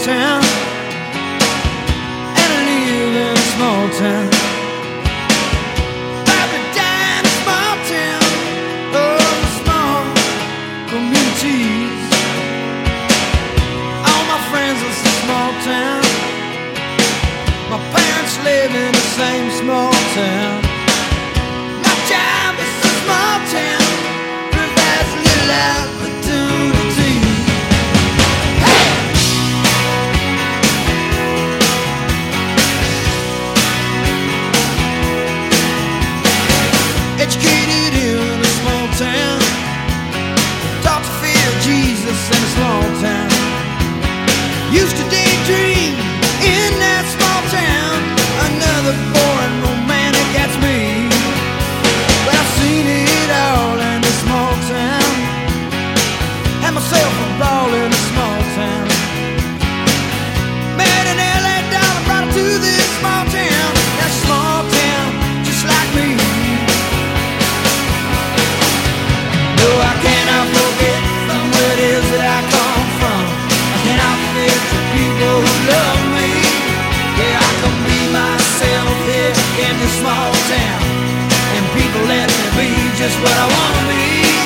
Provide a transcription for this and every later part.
town, and I live in a small town. Probably die in a small town. Oh, small communities. All my friends live in a small town. My parents live in the same small town. My job is a small town. Provides little opportunity. Hey! Educated in a small town. Taught to fear Jesus in a small town. Used to daydream in that small town. Another boring romantic, that's me. But I've seen it all in this small town. Had myself a ball in a small town. Met an LA dollar, brought her to this small town. That small town, just like me. No, I cannot forget from where it is that I come from. I cannot forget the people who love me. Yeah, I can be myself here in this small town, and people let me be just what I wanna be.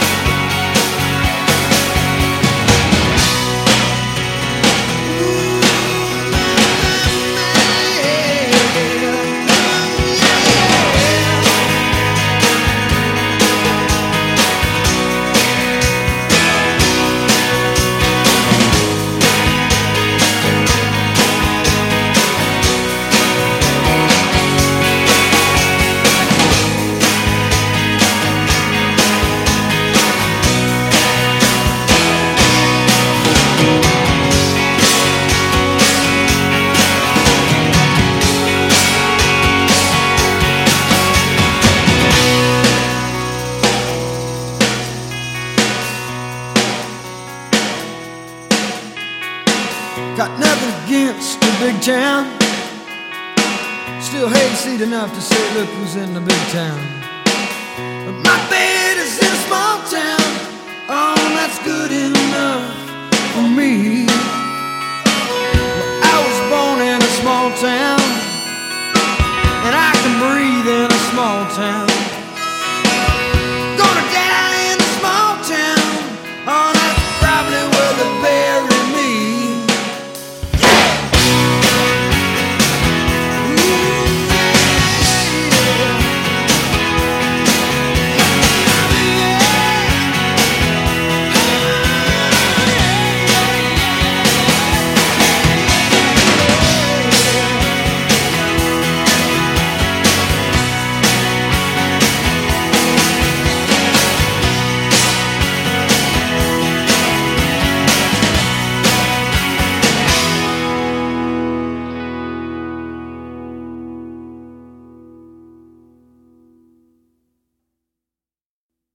Got nothing against the big town. Still hayseed enough to say, look who's in the big town. But my bed is in a small town. Oh, that's good enough for me. Well, I was born in a small town, and I can breathe in a small town.